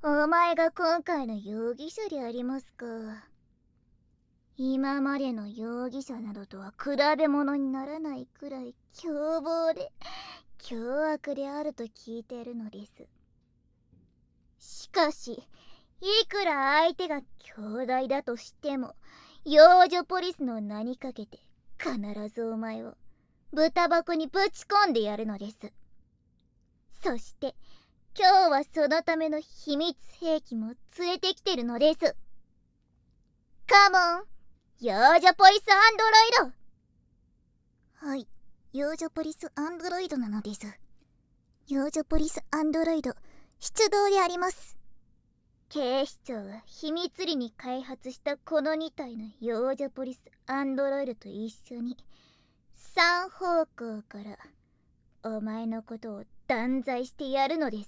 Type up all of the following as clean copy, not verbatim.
お前が今回の容疑者でありますか。今までの容疑者などとは比べ物にならないくらい凶暴で凶悪であると聞いているのです。しかし、いくら相手が兄弟だとしても、幼女ポリスの名にかけて必ずお前を豚箱にぶち込んでやるのです。そして今日はそのための秘密兵器も連れてきてるのです。カモン、幼女ポリスアンドロイド。はい、幼女ポリスアンドロイドなのです。幼女ポリスアンドロイド出動であります。警視庁は秘密裏に開発したこの2体の幼女ポリスアンドロイドと一緒に3方向からお前のことを断罪してやるのです。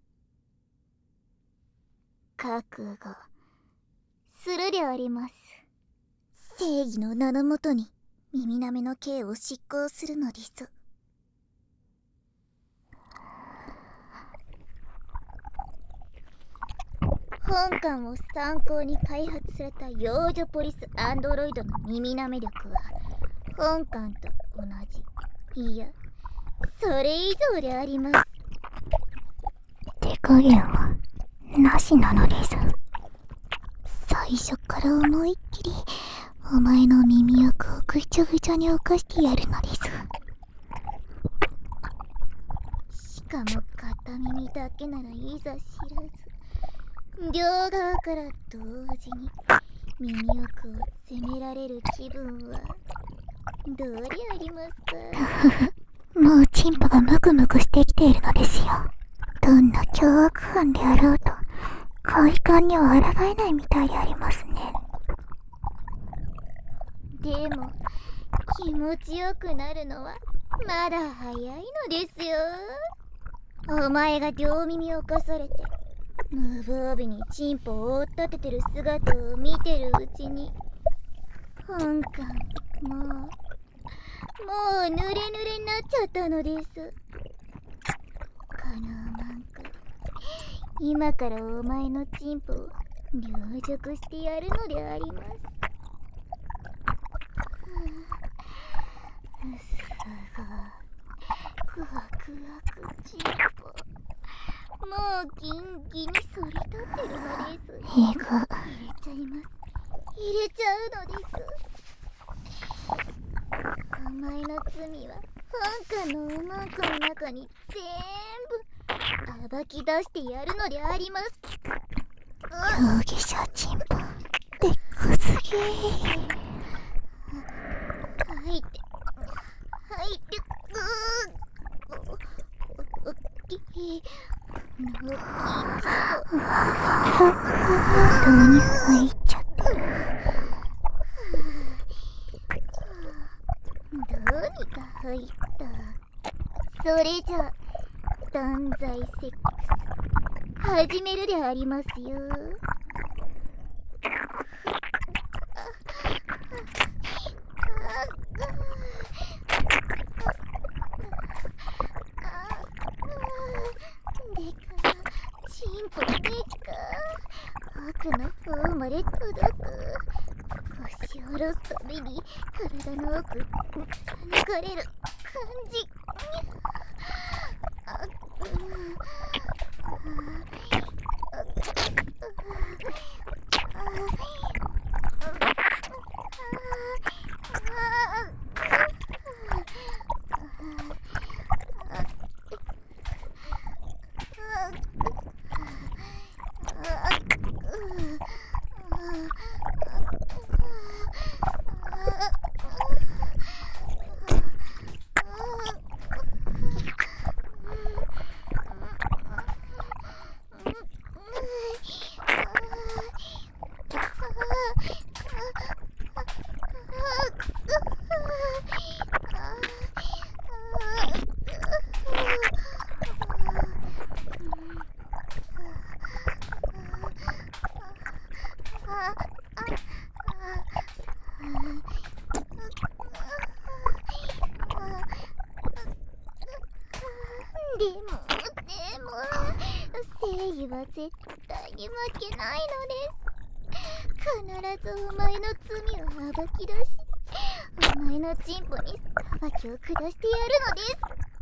覚悟するであります。正義の名のもとに耳なめの刑を執行するのです。本艦を参考に開発された幼女ポリスアンドロイドの耳なめ力は本艦と同じ、いやそれ以上であります。 手加減はなしなのです。最初から思いっきりお前の耳欲をぐちゃぐちゃに犯してやるのです。 しかも片耳だけならいざ知らず、両側から同時に耳奥を責められる気分はどうでありますか。 もうチンポがムクムクしてきているのですよ。どんな凶悪犯であろうと快感には抗えないみたいでありますね。 でも気持ちよくなるのはまだ早いのですよ。お前が両耳をかされて無防備にチンポを追っ立ててる姿を見てるうちに本艦もう濡れ濡れになっちゃったのです。このなんか今からお前のチンポを凌辱してやるのであります。すごいクワクワクチンポ、もうギンギンに反り立ってるのです。 いいか、 入れちゃいます。入れちゃうのです。お前の罪は本艦のうまくの中に全部暴き出してやるのであります。 容疑者チンポでっかすぎ。 吐いて吐いて、おっきいのき本当に入っちゃった。 どうにか入った。それじゃ断罪セックス始めるでありますよ。でかチンポできか奥の方まで届く。腰を下ろすたびに体の奥流れる感じ。でも正義は絶対に負けないのです。必ずお前の罪を暴き出し、お前のチンポに裁きを下してやるのです。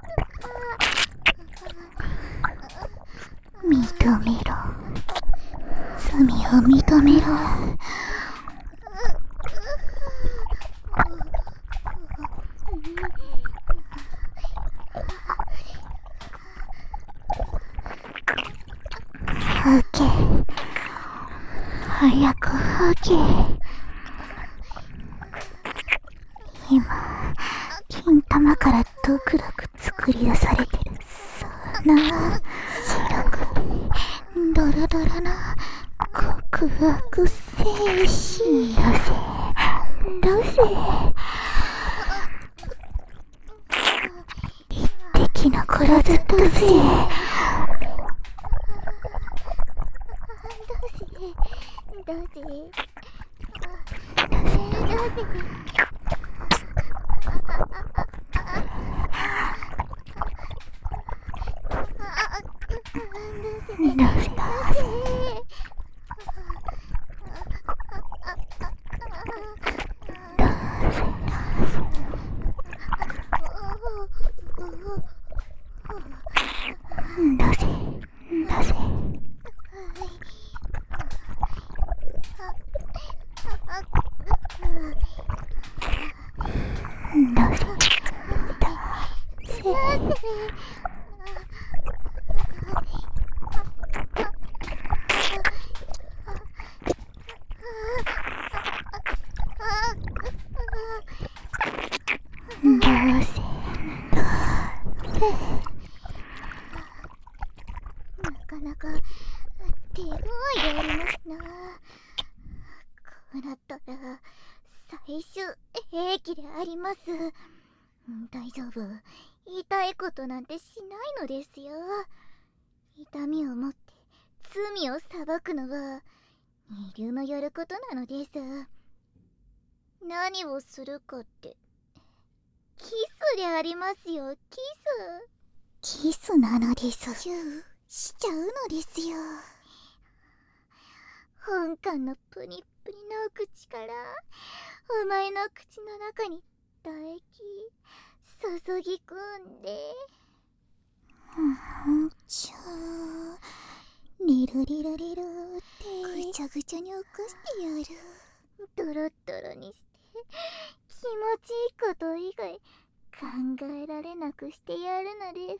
認めろ。罪を認めろ。吐け。早く吐け。今、金玉からドクドク作り出されてる。そうな、白くてドロドロな極悪精子。出せ。一滴残らず出せ。 どうせなかなか手強いでありますな。こうなったら最終兵器であります。大丈夫、痛いことなんてしないのですよ。痛みを持って罪を裁くのは二流のやることなのです。何をするかってキスでありますよ。 キスなのです。 チューしちゃうのですよ。本館のプニップニの口からお前の口の中に唾液注ぎ込んで、 ちゃーリルリルリルってぐちゃぐちゃに起こしてやる。ドロッドロにして気持ちいいこと以外考えられなくしてやるのです。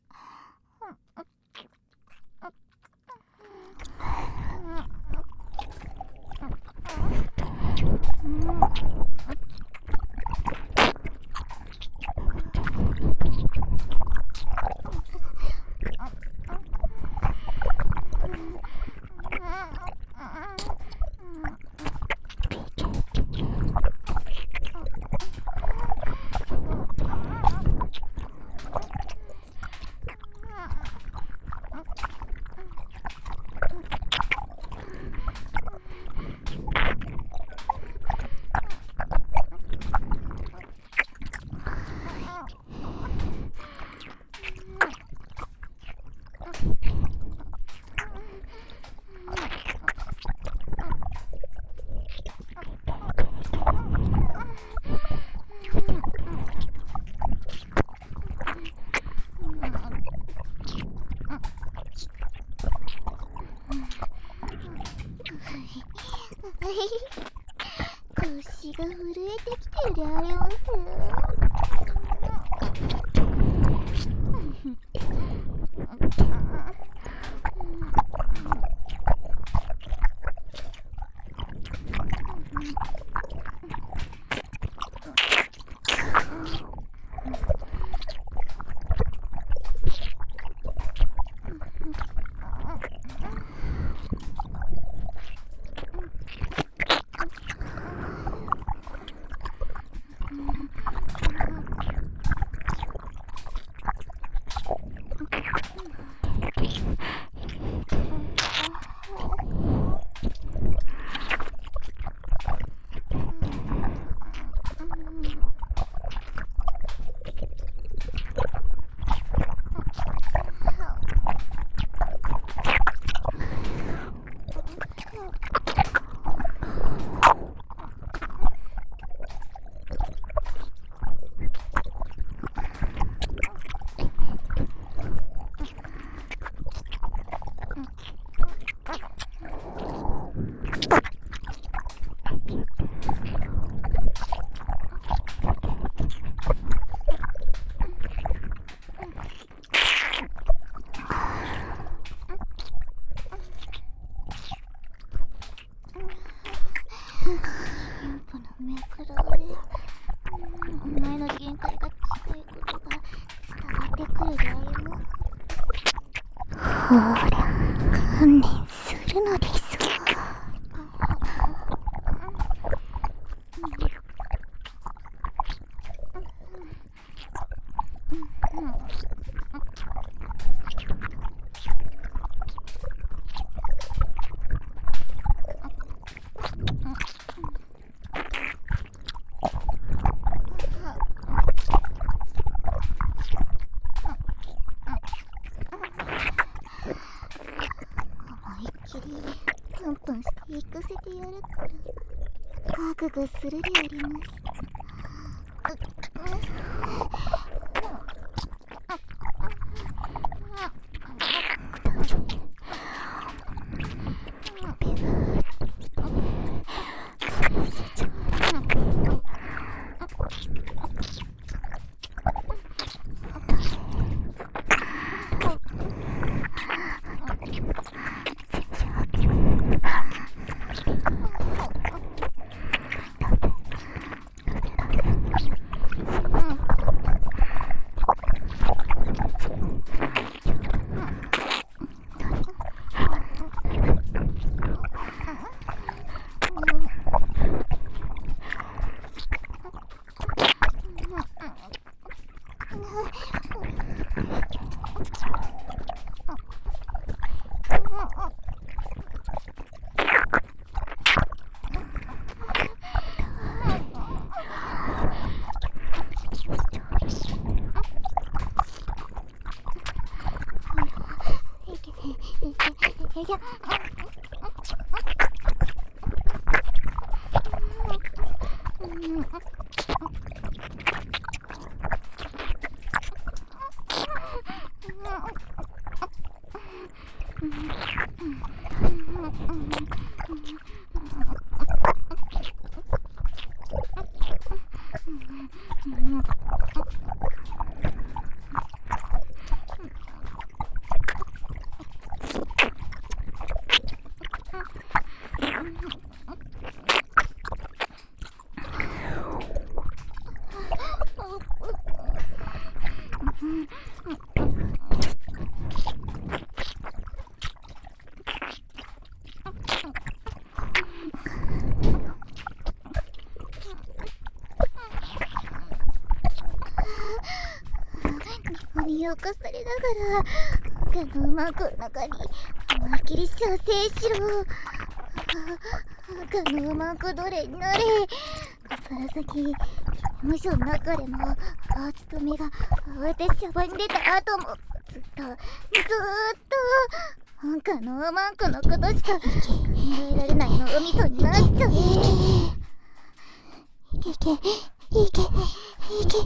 腰が震えてきてるであります。 ほら観念するのですわ。 プンプンして行かせてやるから覚悟するであります。身をかされながら赤のマークの中に思いっきり射精しろ。赤のマークどれになれ。その先無所の中でもハーツと目が慌てしゃばに出た後もずっと赤のマークのことしか考えられないのおみそになっちゃう。 いけいけいけいけ。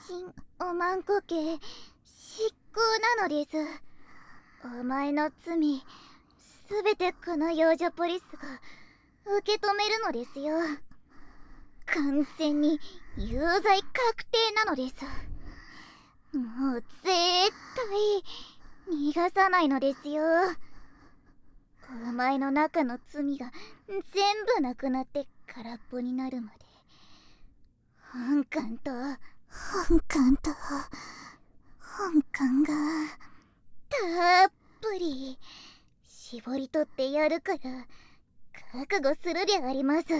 心おまんこけ執行なのです。お前の罪すべてこの幼女ポリスが受け止めるのですよ。完全に有罪確定なのです。もう絶対逃がさないのですよ。お前の中の罪が全部なくなって空っぽになるまで本館と本館がたっぷり絞り取ってやるから覚悟するであります。